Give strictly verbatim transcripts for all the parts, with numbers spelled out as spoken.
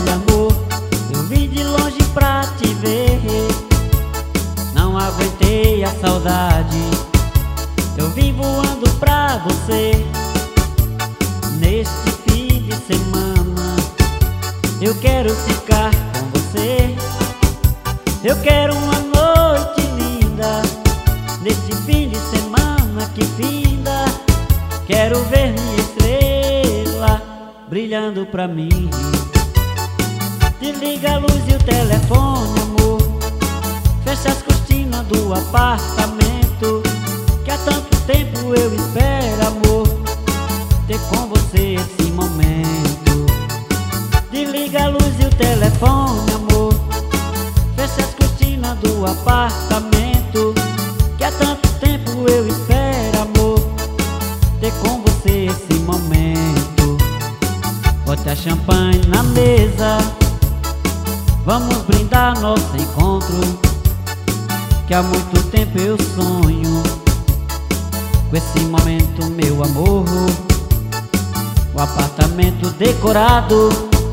Olha amor, eu vim de longe pra te ver, não aguentei a saudade, eu vim voando pra você. Neste fim de semana eu quero ficar com você, eu quero uma noite linda. Neste fim de semana que finda, quero ver minha estrela brilhando pra mim. Desliga a luz e o telefone, amor, fecha as cortinas do apartamento, que há tanto tempo eu espero, amor, ter com você esse momento. Desliga a luz e o telefone, amor, fecha as cortinas do apartamento, que há tanto tempo eu espero, amor, ter com você esse momento. Bote a champanhe na mesa, vamos brindar nosso encontro, que há muito tempo eu sonho com esse momento, meu amor. O apartamento decorado,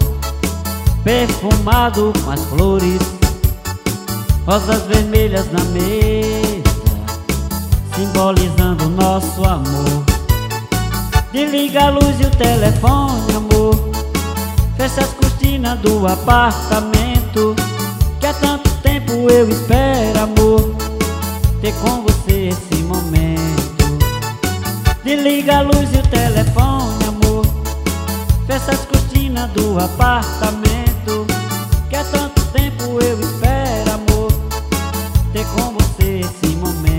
perfumado com as flores, rosas vermelhas na mesa, simbolizando nosso amor. Desliga a luz e o telefone, amor, fecha as cortinas do apartamento, que há tanto tempo eu espero, amor, ter com você esse momento. Desliga a luz e o telefone, amor, fecha as cortinas do apartamento, que há tanto tempo eu espero, amor, ter com você esse momento.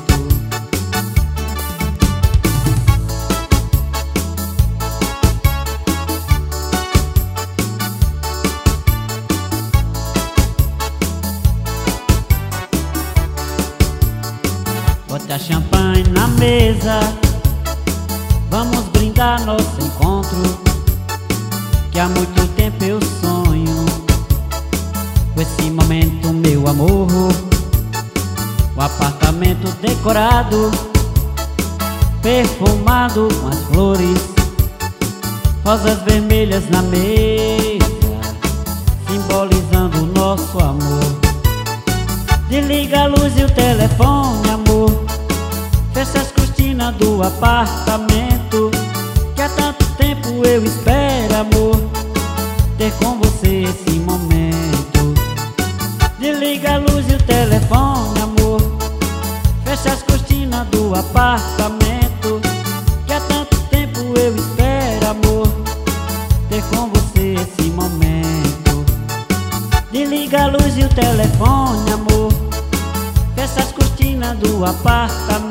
Bote a champanhe na mesa, vamos brindar nosso encontro, que há muito tempo eu sonho com esse momento, meu amor. O apartamento decorado, perfumado com as flores, rosas vermelhas na mesa, simbolizando o nosso amor. Desliga a luz e o telefone, amor, fecha as cortinas do apartamento, que há tanto tempo eu espero, amor, ter com você esse momento. Desliga a luz e o telefone, amor, fecha as cortinas do apartamento, que há tanto tempo eu espero, amor, ter com você esse momento. Desliga a luz e o telefone, amor, fecha as cortinas do apartamento,